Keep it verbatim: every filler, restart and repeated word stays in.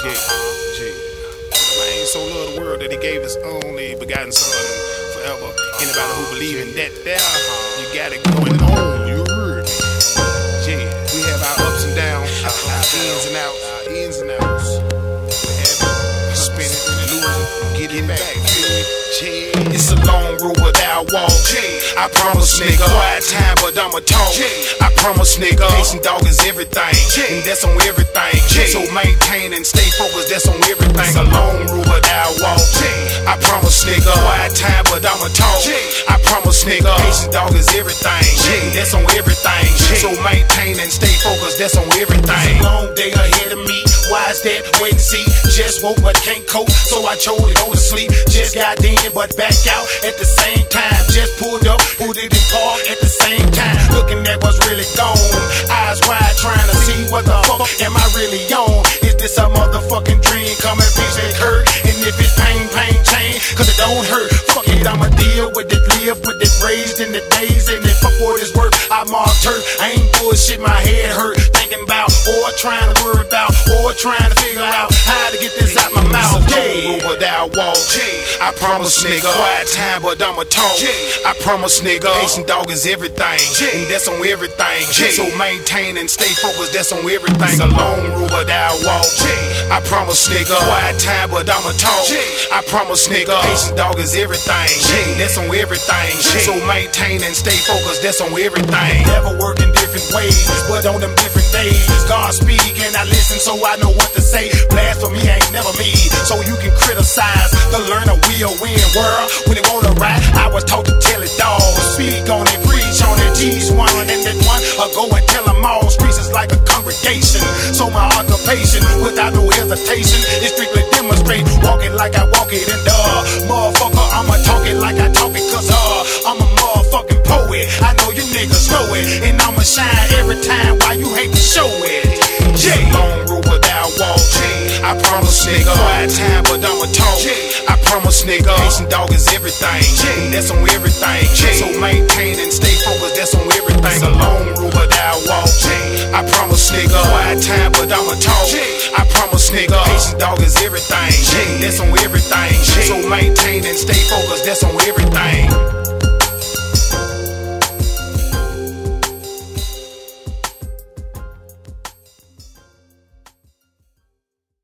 Yeah, yeah. Man so loved the world that he gave his only begotten son, and forever. Anybody who believe in that there, you got it going on. You heard me? Yeah, we have our ups and downs, our ins and outs, our ins and outs. We have it, spinning, losing, getting back. Feel me? Yeah. It's a long road without walk. I promise, nigga. Quiet time, but I'ma talk. I promise, nigga. Patient dog is everything, and that's on everything. So maintain and stay focused, that's on everything. It's a long road without walk. I promise, nigga. Quiet time, but I'ma talk. I promise, nigga. Patient dog is everything, and that's on everything. So maintain and stay focused, that's on everything. It's a long day ahead of me. Why is that? Wait and see. Just woke but can't cope, so I chose to go to sleep. Just got in but back out at the same time. Just pulled up, pulled it in park at the same time. Looking at what's really gone. Eyes wide trying to see what the fuck am I really on. Is this a motherfucking dream? Coming bitch and hurt. And if it's pain, pain, change, cause it don't hurt. Fuck it, I'ma deal with it, live with it. Raised in the days and it fuck what it's worth. I marked hurt, I ain't bullshit, my head hurt. Thinking about or trying to worry about or trying to figure out how to get this out my mouth. Yeah, without walk. I promise, nigga. Quiet time, but I'ma talk. I promise, nigga. Patient dog is everything, and that's on everything. So maintain and stay focused, that's on everything. A long road without walk. I promise, nigga. Quiet time, but I'ma talk. I promise, nigga. Patient dog is everything, and that's on everything. So maintain and stay focused, that's on everything. Never work in different ways, but on them different days. God speak and I listen, so I know what to say. Blasphemy ain't never me, so you can criticize. The learner will win world when they wanna ride. I was taught to tell it all. Speak on it, preach on it. G's one and that one. I'll go and tell them all. Streets is like a congregation, so my occupation without no hesitation is strictly demonstrate. Walking like I walk it, and uh, motherfucker, I'ma talk it like I talk it, cause uh, I'm a motherfucking poet. I know you niggas know it, and I'ma shine every time while you hate to show it. Yeah, long road without walk. I promise, nigga. Quiet time, but I'ma talk. I promise, nigga. Patient dog is everything, and that's on everything. So maintain and stay focused, that's on everything. It's a long road without walk. I promise, nigga. Quiet time, but I'ma talk. I promise, nigga. Patient dog is everything, and that's on everything. So maintain and stay focused, that's on everything.